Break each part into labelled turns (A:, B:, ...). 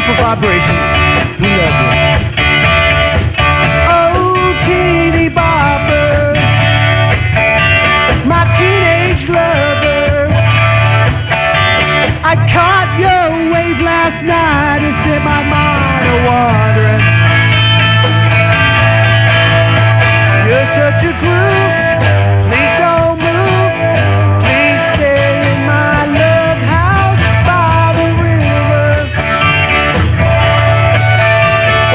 A: super vibrations. We love you. Oh, teeny bopper, my teenage lover. I caught your wave last night and set my mind a-wandering. You're such a groove, please don't move. Please stay in my love house by the river.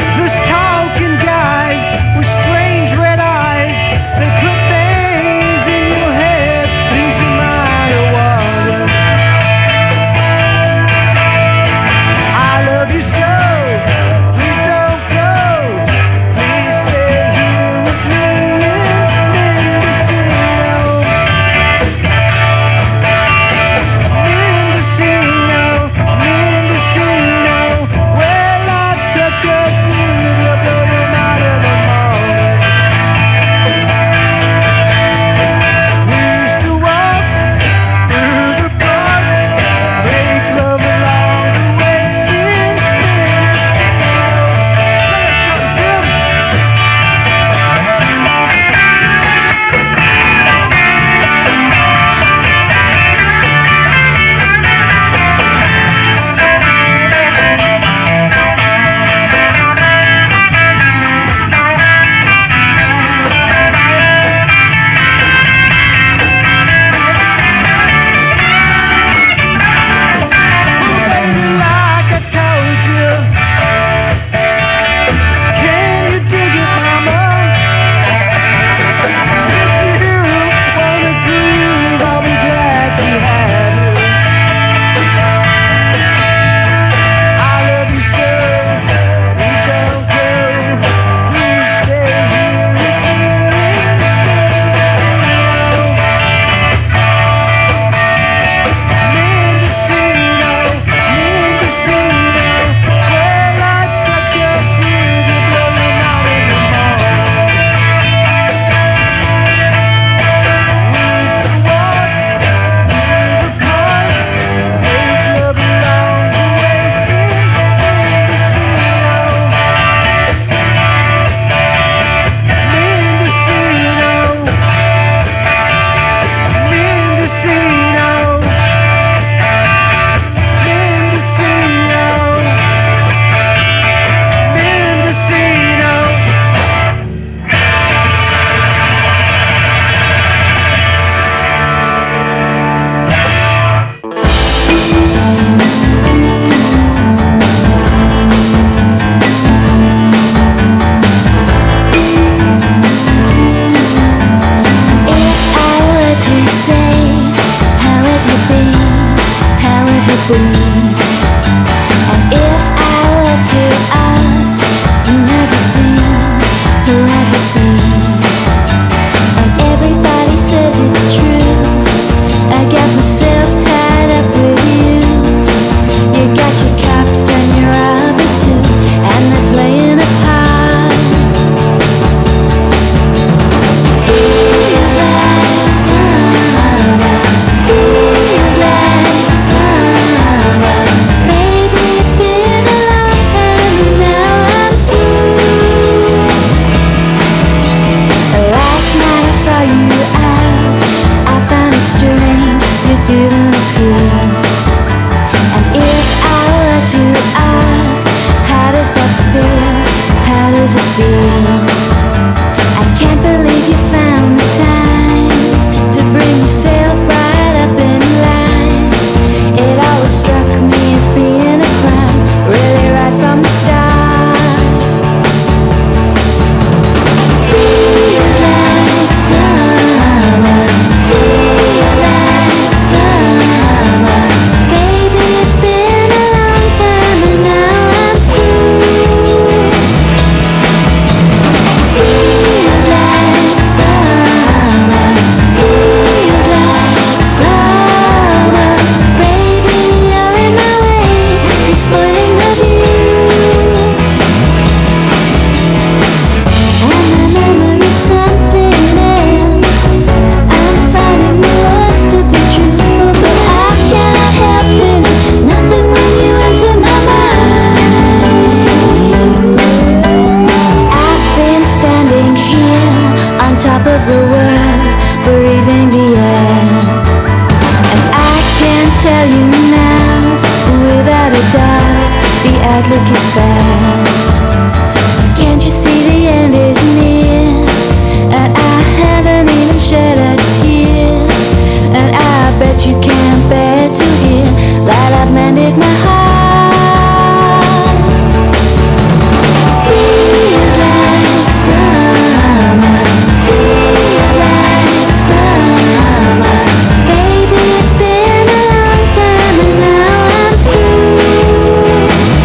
B: outlook is bad. Can't you see the end is near? And I haven't even shed a tear. And I bet you can't bear to hear that I've mended my heart. Feels like summer, feels like summer. Baby, it's been a long time and now I'm through.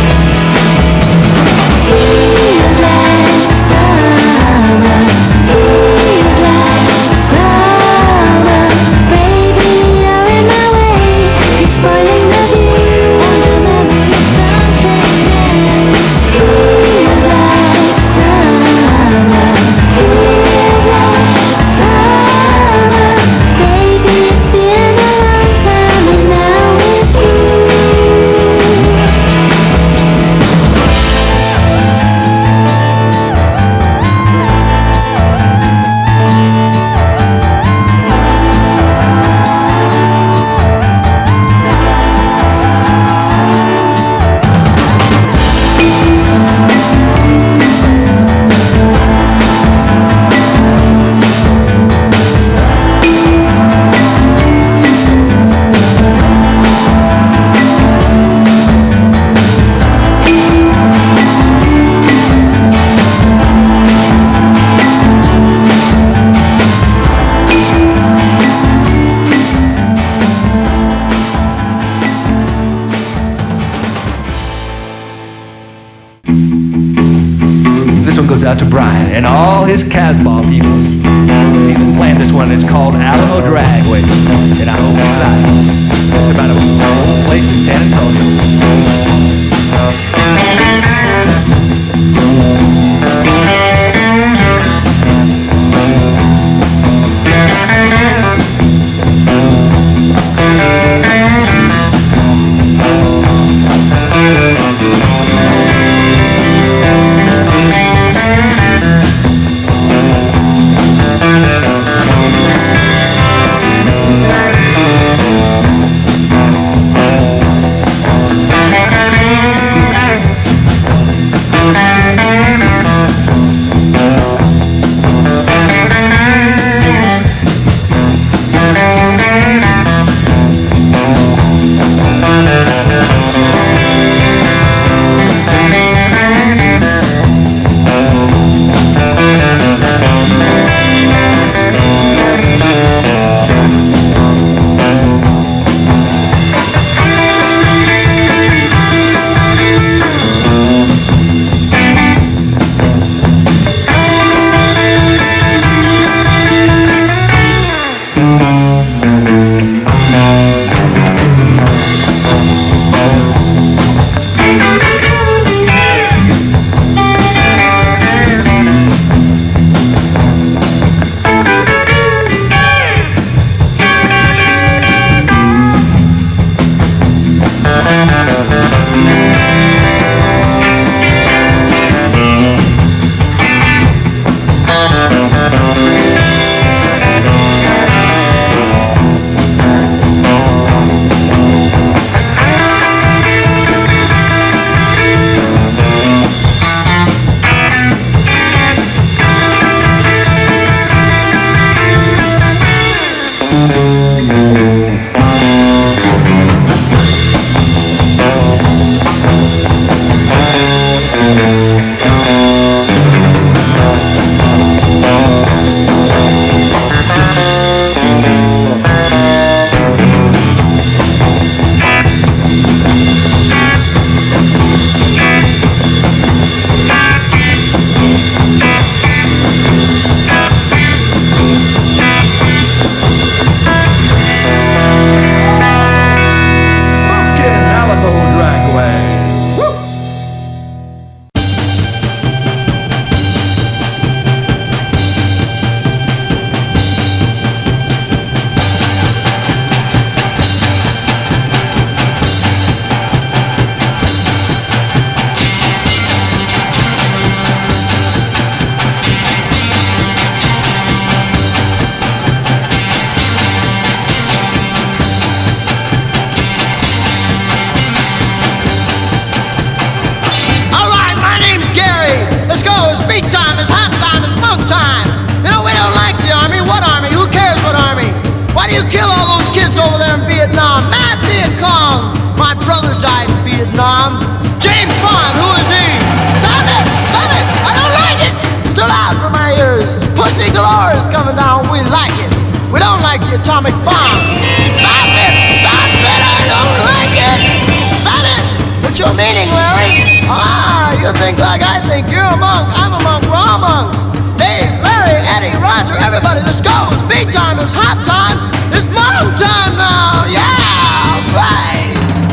B: Feels like summer, feels like summer. Baby, you're in my way, you're spoiling the view. And the memories something. Feels like summer, feels like summer. Baby, it's been a long time and now we're through.
C: This one goes out to Brian and all his Casbah people. He's even planned this one. It's called Alamo Dragway. And I hope you like it. It's about a old place in San Antonio.
D: Kong. My brother died in Vietnam. James Bond, who is he? Stop it! Stop it! I don't like it! It's too loud for my ears. Pussy galore is coming down. We like it. We don't like the atomic bomb. Stop it! Stop it! I don't like it! Stop it! What's your meaning, Larry? Ah, you think like I think. You're a monk. I'm a monk. We're all monks. Dave, Larry, Eddie, Roger, everybody, let's go. It's beat time. It's hop time. It's monk time now. Yeah! Right!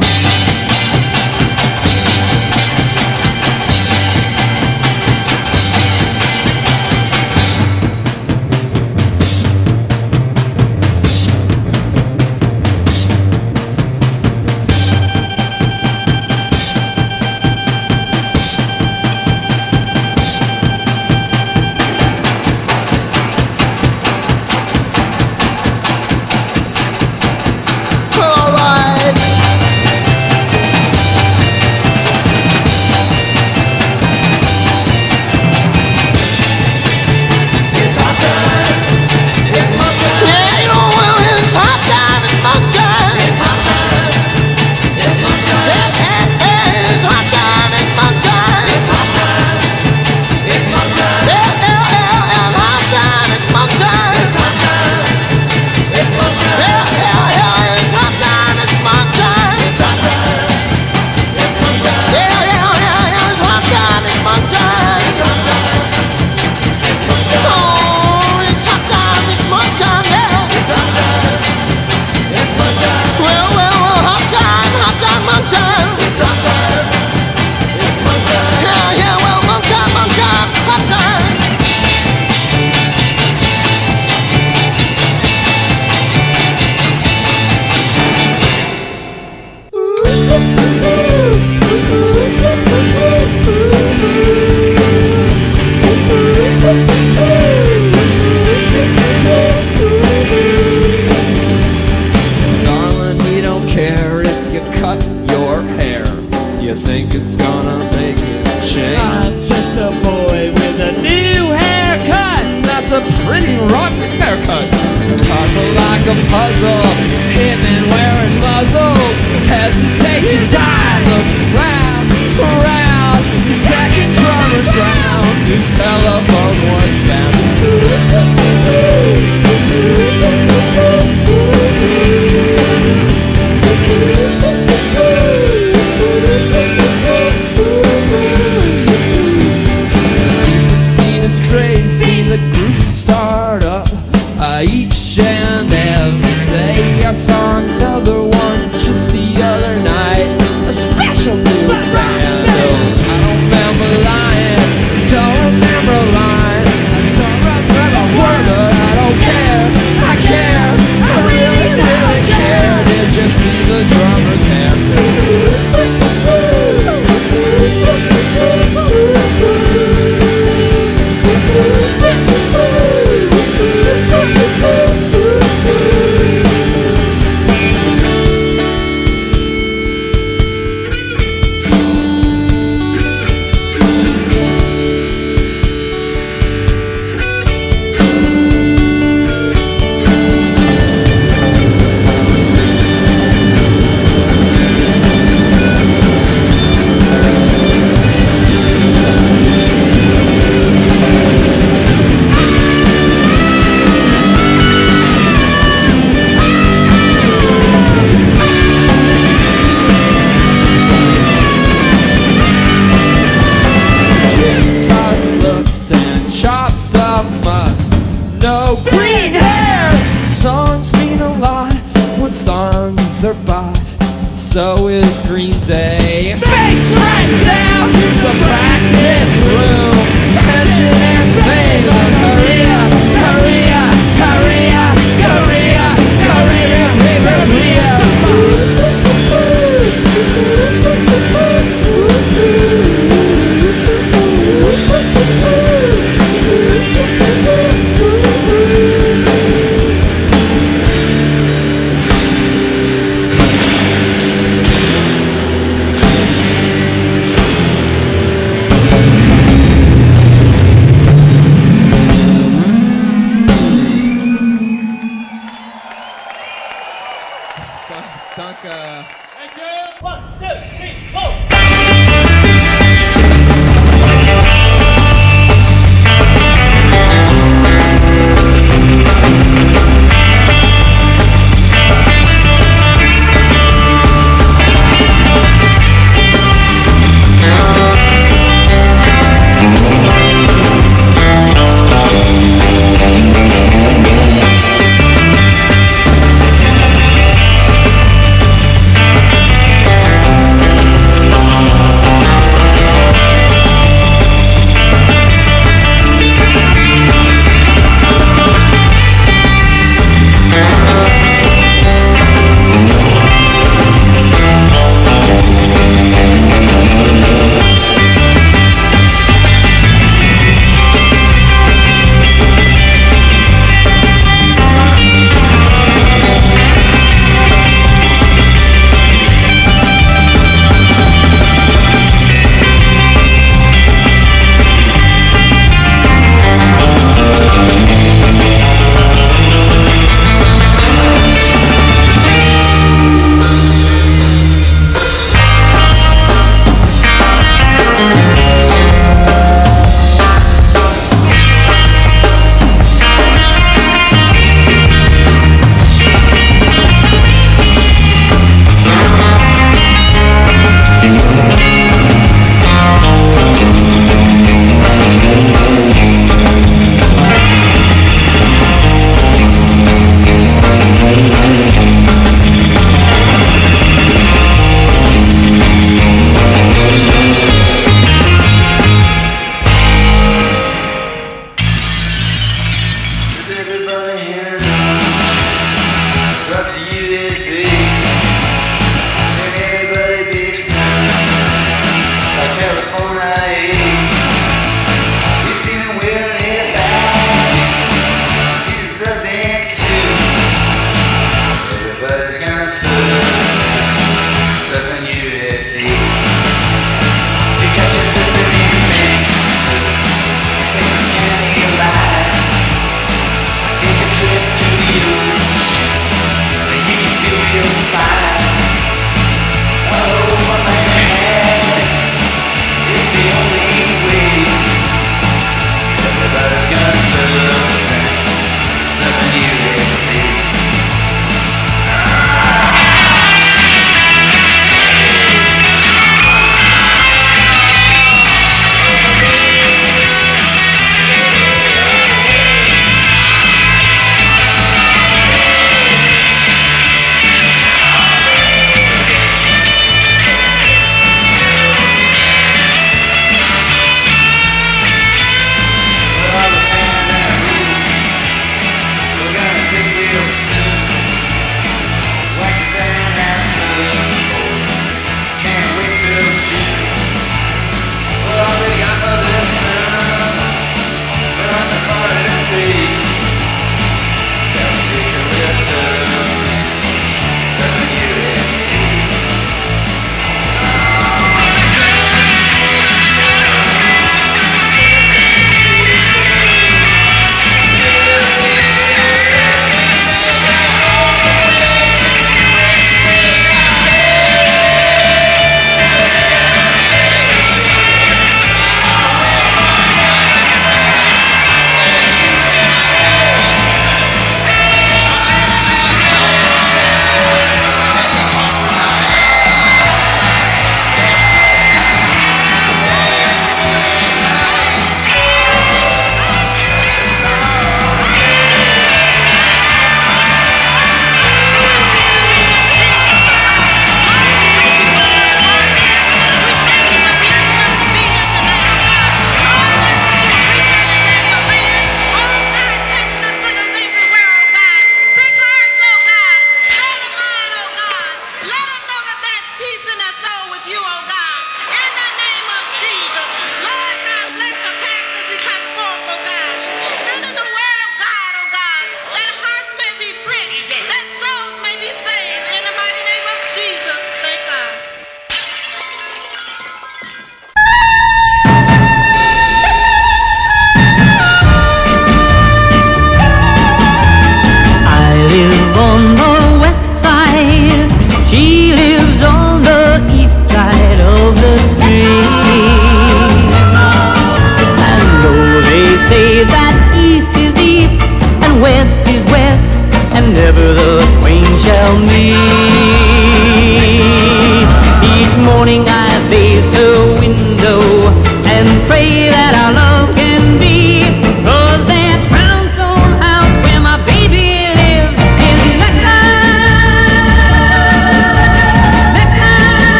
E: So is Green Day. Face right down the practice room. Tension and fame. Korea, Korea, Korea, Korea, Korea,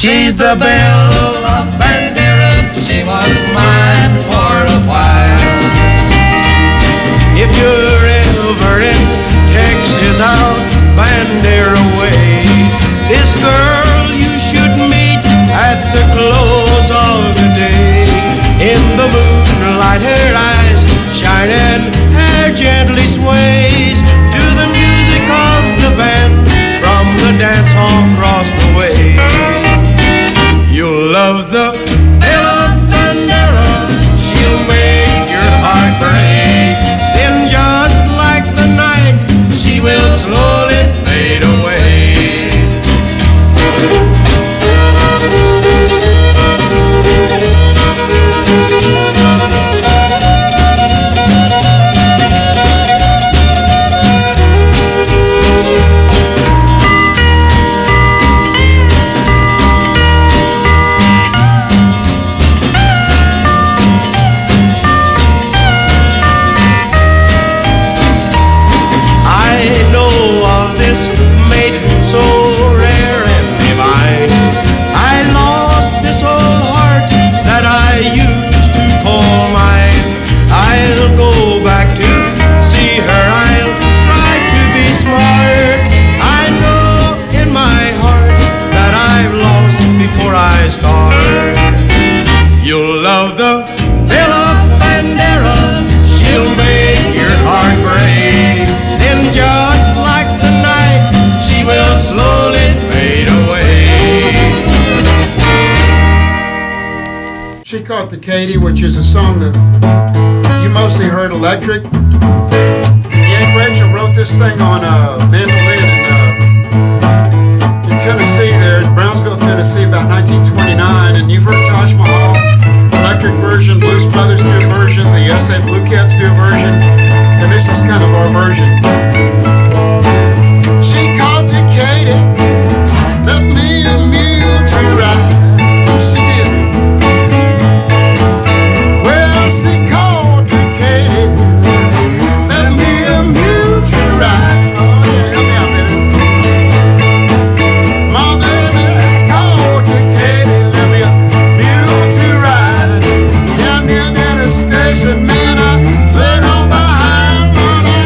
F: She's the Bella Bandera, she was mine for a while.
A: If you're ever in Texas, out Bandera way, this girl you should meet at the close of the day. In the moonlight, her eyes shine and hair gently sways to the music of the band from the dance hall across the way. You'll love the Bella Bandera, she'll make your heart break. Then just like the night, she will slowly fade away. So rare and divine, I lost this old heart that I used to call mine. I'll go back to see her, I'll try to be smart. I know in my heart that I've lost before I start. You'll love the Bella Bandera, she'll make your heart break. Then just like the night, she will slowly fade away.
G: She Caught the Katy, which is a song that you mostly heard electric. Yank Rachel wrote this thing on mandolin in Tennessee, there in Brownsville, Tennessee, about 1929. And you've heard Taj Mahal, electric version, Blues Brothers do a version, the S.A. Blue Cats do a version, and this is kind of our version. Katy, left me a mule to ride. She did. Well, she called to Katy, left me a mule to ride. Oh yeah, help me out, baby. My baby called to Katy, left me a mule to ride. Down near the station, man, I sat on behind.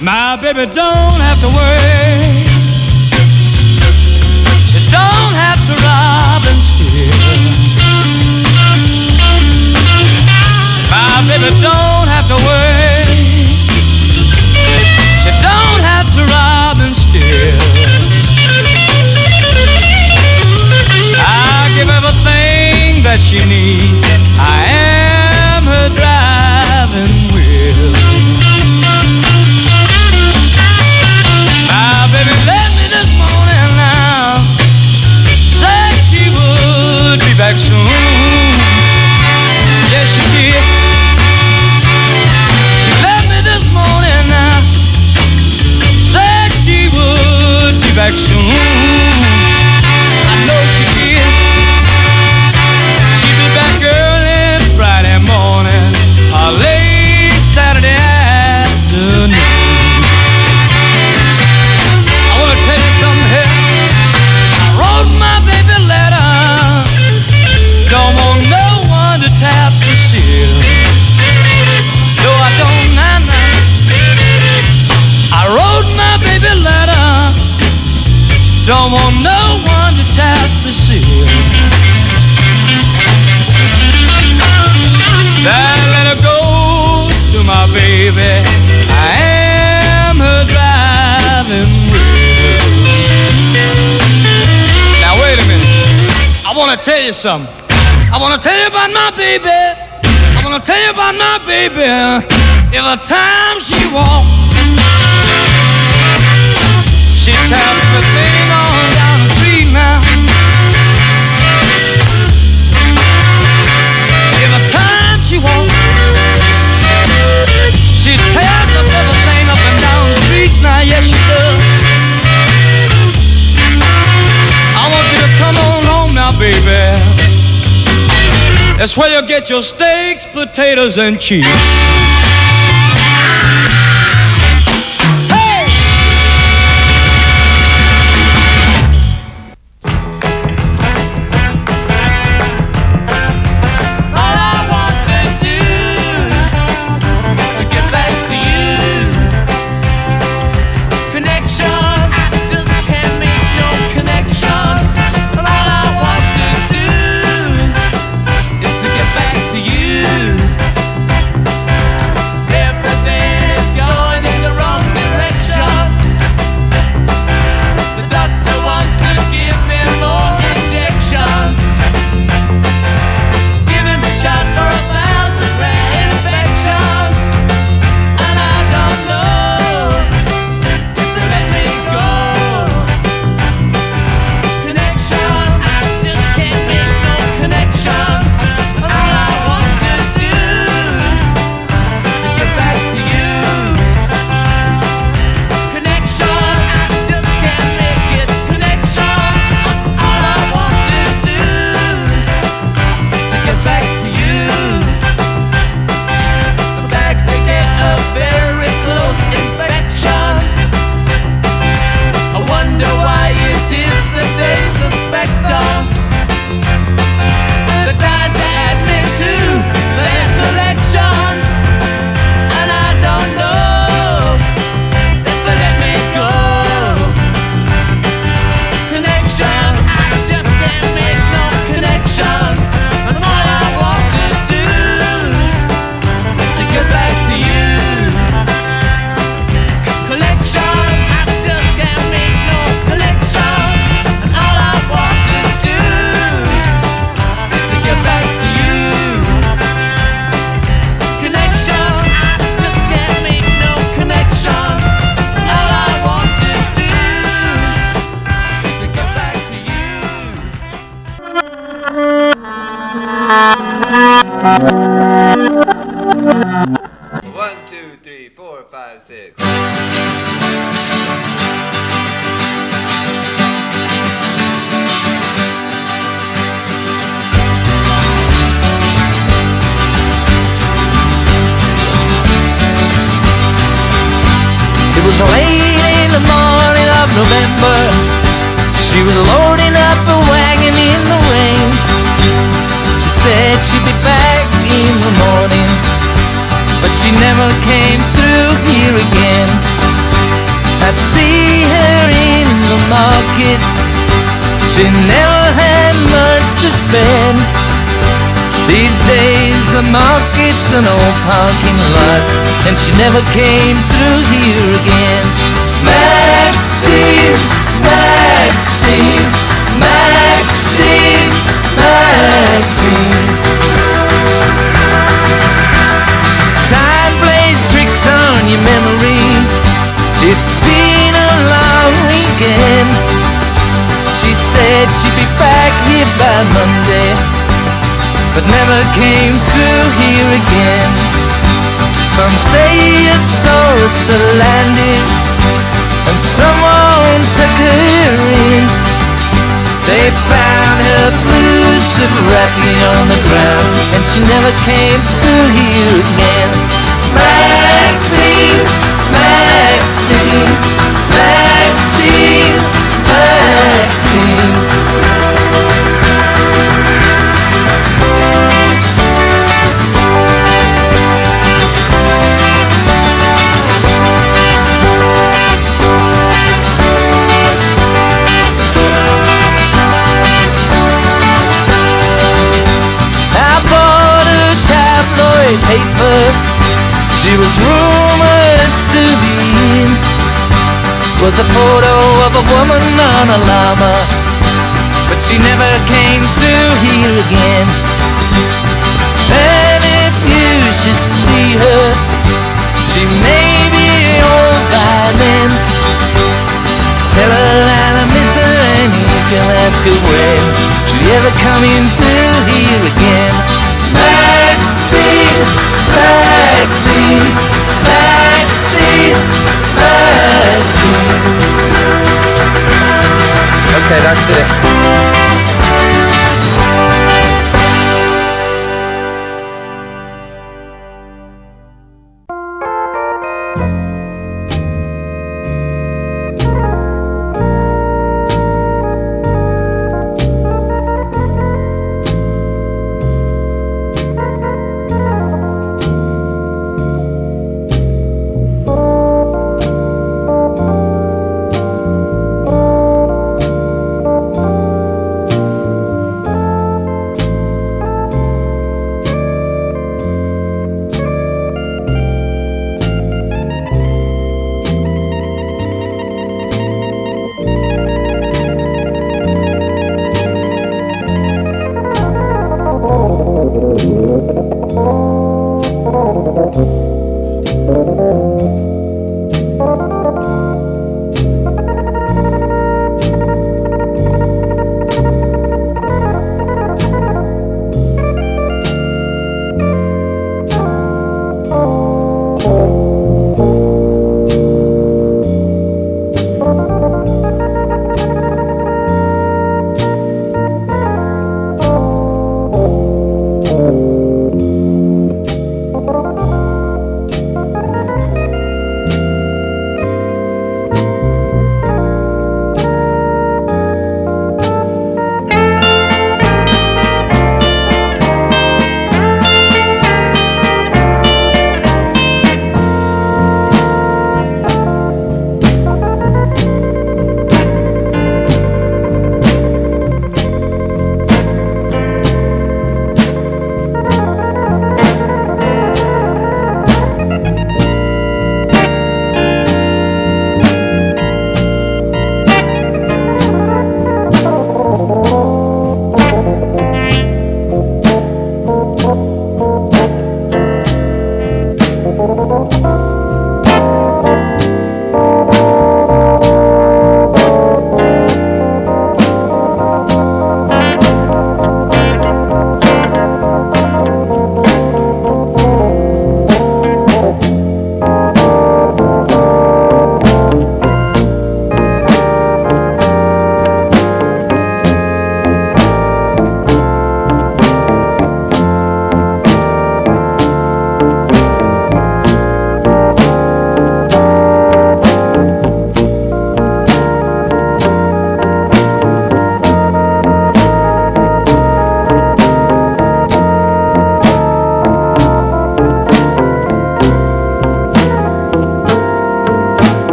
A: My baby don't have to worry. She don't have to rob and steal. My baby don't have to worry. She don't have to rob and steal. I give everything that she needs. I am her driving wheel. My baby left me this morning now. Said she would be back soon. Yes, she did. She left me this morning now. Said she would be back soon. I know she did. She'll be back early Friday morning or late Saturday afternoon. I want to tell you something here. I wrote my baby a letter. Don't want no one to tap the seal. No, I don't, nah. I wrote my baby a letter. Don't want no one to tap the seal. That letter goes to my baby. I am her driving wheel. Now wait a minute. I want to tell you something. I want to tell you about my baby. I want to tell you about my baby. Every time she walks, she taps everything on down the street now. Every time she walks, she tears up everything up and down the streets now. Yes, she does. I want you to come on home now, baby. That's where you get your steaks, potatoes, and cheese.
H: She never came through here again. spend. These days the market's an old parking lot, and she never came through here again. Maxine, Maxine, Maxine, Maxine. Time plays tricks on your memory. It's been a long weekend. She said she'd be back here by Monday, but never came through here again. Some say you saw us landing, and someone took her in. They found her blue suit wrapping on the ground, and she never came through here again. Maxine, Maxine, Maxine, Maxine. Paper, she was rumored to be in. Was a photo of a woman on a llama, but she never came through here again. And if you should see her, she may be old by then. Tell her that I miss her, and you can ask her when she'll ever coming through here again. Maxine, Maxine, Maxine, Maxine. Okay, that's it.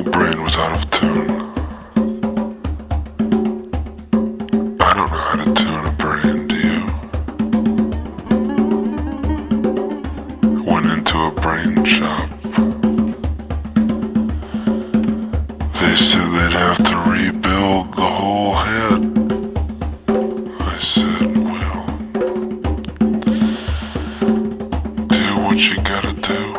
I: brain was out of tune. I don't know how to tune a brain, do you? I went into a brain shop. They said they'd have to rebuild the whole head. I said, well, do what you gotta do.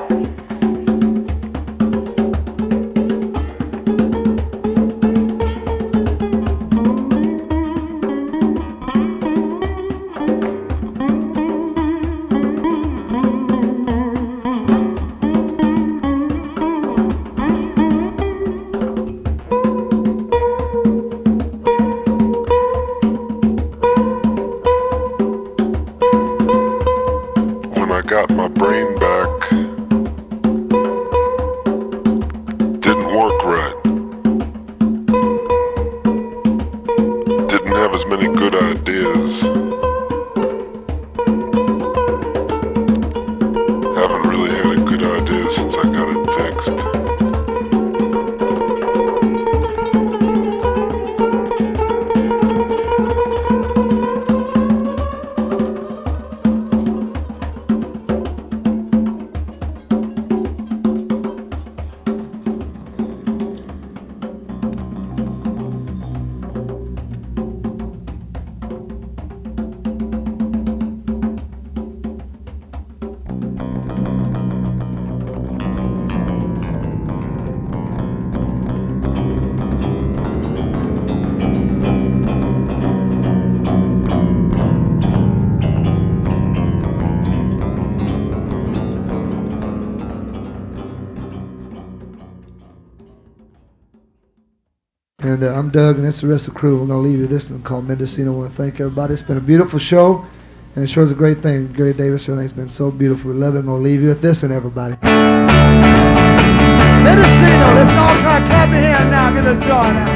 J: And I'm Doug, and that's the rest of the crew. We're going to leave you this one called Mendocino. I want to thank everybody. It's been a beautiful show, and it sure is a great thing. Gary Davis, everything's been so beautiful. We love it. I'm going to leave you with this one, everybody.
K: Mendocino, let's all try to clap your hands now. Get a joy now.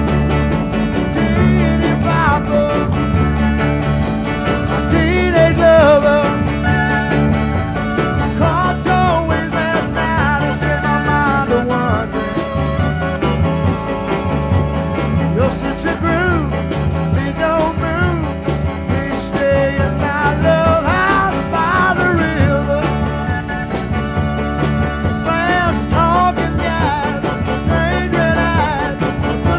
K: My teenage lover caught your wings last night and set my mind to wonder. You're such a groove, we don't move. We stay in my love house by the river. Fast talking guys, strange red eyes, the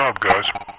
I: job, guys.